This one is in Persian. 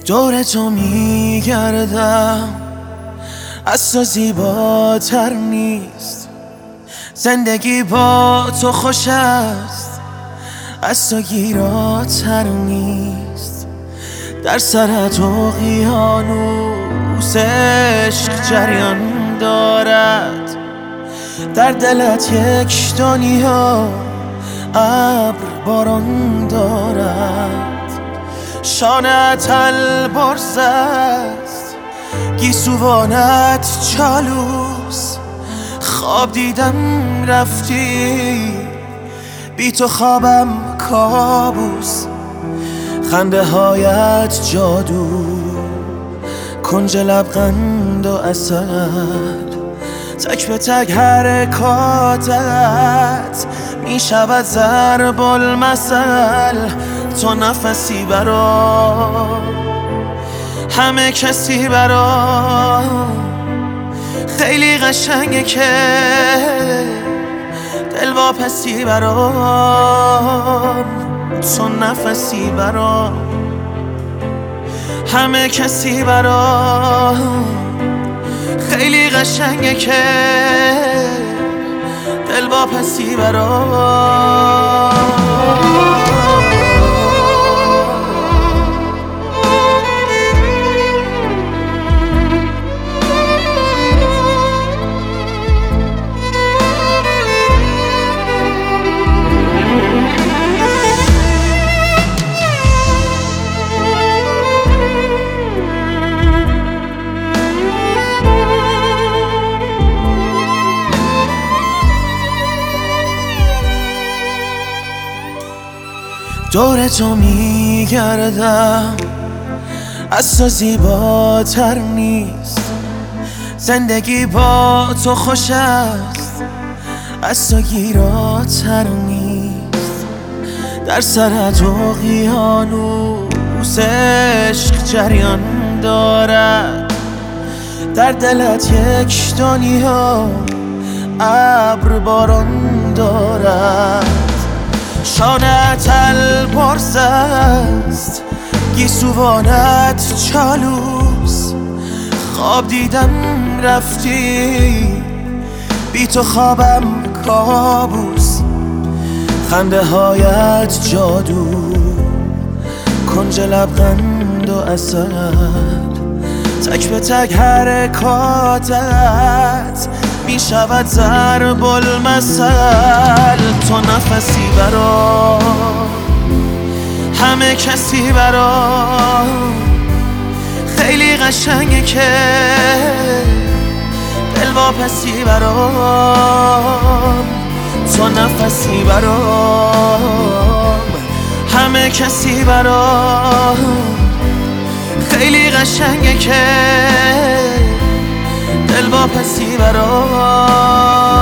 دور تو میگردم، از تو زیباتر نیست. زندگی با تو خوش است، از تو گیراتر نیست. در سرت اقیانوس عشق جریان دارد، در دلت یک دنیا ابر باران دارد. شانه‌ات البرز است، گیسوانت چالوس. خواب دیدم رفتی، بی تو خوابم کابوس. خنده هایت جادو، کنج لبخند و عسل. تک به تک حرکاتت می شود ضرب المثل. تو نفسی برام، همه کسی برام. خیلی قشنگه که دل واپسی برام. تو نفسی برام، همه کسی برام. خیلی قشنگه که دل واپسی برام. دور تو میگردم، از تو زیباتر نیست. زندگی با تو خوش است، از تو گیراتر نیست. در سرت اقیانوس عشق جریان دارد، در دلت یک دنیا ابر باران دارد. شانه‌ات البرز است، گیسوانت چالوس. خواب دیدم رفتی، بی تو خوابم کابوس. خنده هایت جادو، کنج لبخند و عسل. تک به تک حرکاتت می شود ضرب المثل. تو نفسی برام، همه کسی برام. خیلی قشنگه که دل واپسی برام. تو نفسی برام، همه کسی برام. خیلی قشنگه که دل واپسی برام.